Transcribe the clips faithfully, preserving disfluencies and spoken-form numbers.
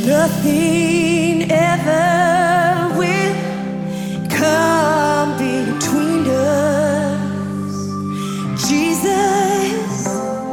Nothing ever will come between us, Jesus.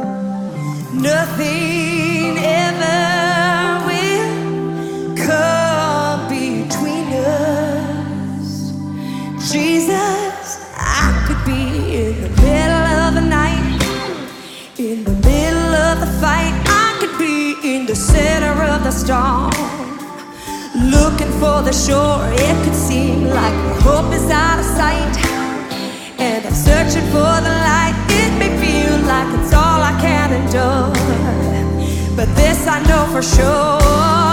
Nothing ever will come between us, Jesus. I could be in the middle of the night, in the middle of the fight. I could be in the center of the storm, looking for the shore. It could seem like hope is out of sight, and I'm searching for the light. It may feel like it's all I can endure, but this I know for sure: